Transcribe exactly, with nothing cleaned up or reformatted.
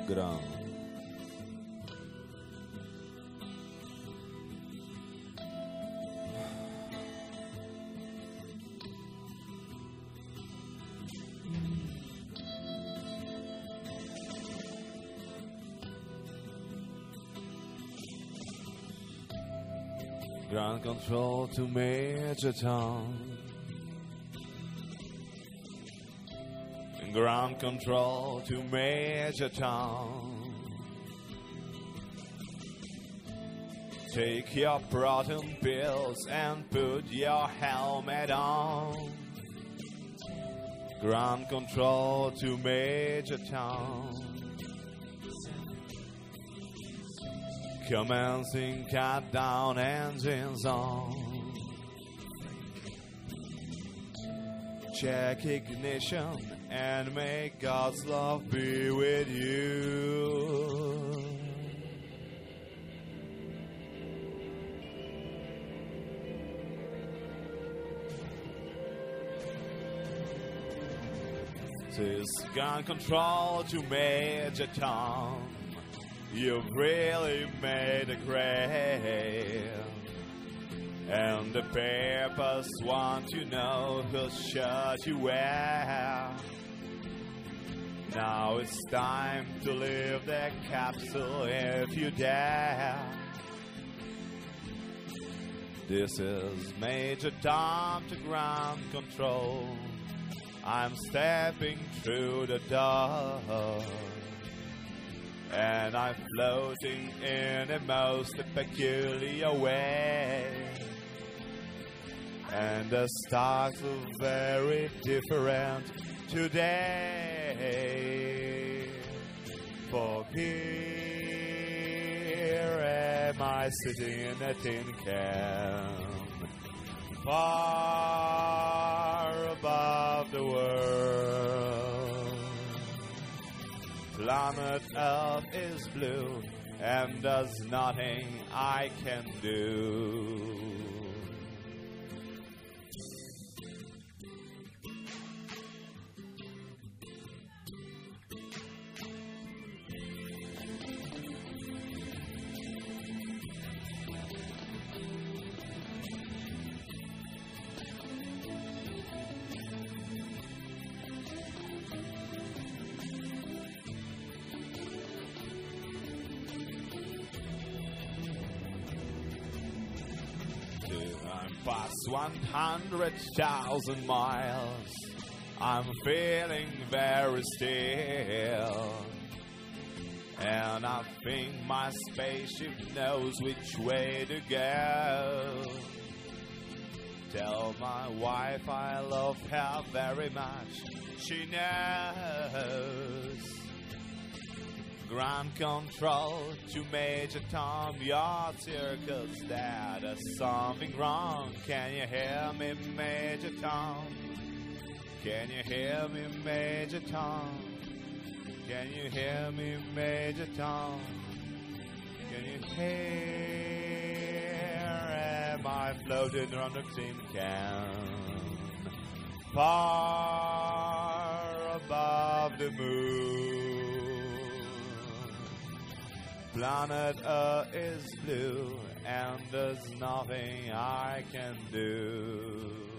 ground. Ground control to Major Tom. Ground control to Major Tom. Take your proton pills and put your helmet on. Ground control to Major Tom. Commencing countdown, engines on. Check ignition and may God's love be with you. This gun control to Major Tom. You've really made a grade, and the papers want to know whose shirt you wear. Now it's time to leave the capsule if you dare. This is Major Tom to ground control. I'm stepping through the door, and I'm floating in a most peculiar way. And the stars are very different today. For here am I sitting in a tin can, far above the world. Planet Earth is blue, and there's nothing I can do. I'm past one hundred thousand miles. I'm feeling very still, and I think my spaceship knows which way to go. Tell my wife I love her very much. She knows. Ground control to Major Tom, your circuit's dead. There's something wrong. Can you hear me, Major Tom? Can you hear me, Major Tom? Can you hear me, Major Tom? Can you hear? Am I floating around the tin can, far above the moon? Planet Earth is blue, and there's nothing I can do.